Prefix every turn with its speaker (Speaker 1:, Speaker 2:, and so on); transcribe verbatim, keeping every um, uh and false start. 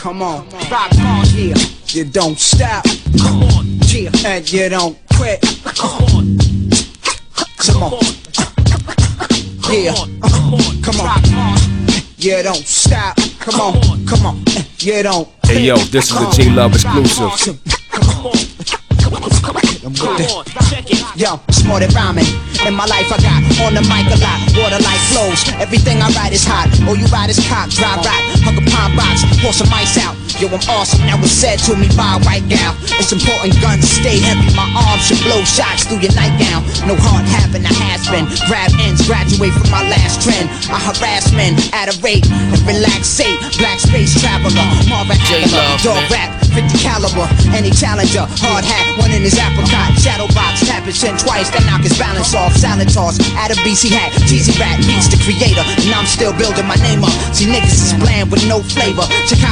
Speaker 1: Come on, rock on, yeah. You don't stop, come on, yeah, and you don't quit. Come on, come on, yeah, come on. You don't stop, come on, come on. You don't.
Speaker 2: Hey yo, this is a J Love exclusive.
Speaker 1: Yo, smart at rhyming. In my life I got on the mic a lot, water like flows. Everything I write is hot, all you write is cock, dry rot, hug a pine box, pour some ice out. Yo, I'm awesome, that was said to me by a white gal. It's important guns stay heavy, my arms should blow shots through your nightgown. No hard having a has-been, grab ends, graduate from my last trend. I harass men at a rate and relaxate. Black space traveler, Marvin Hammer, dog rap, fifty caliber. Any challenger, hard hat, one in his apricot. Shadow box, tap his chin twice, that knock his balance off. Salad toss, add a B C hat, Jeezy Rat beats the creator, and I'm still building my name up. See niggas is bland with no flavor. Chicago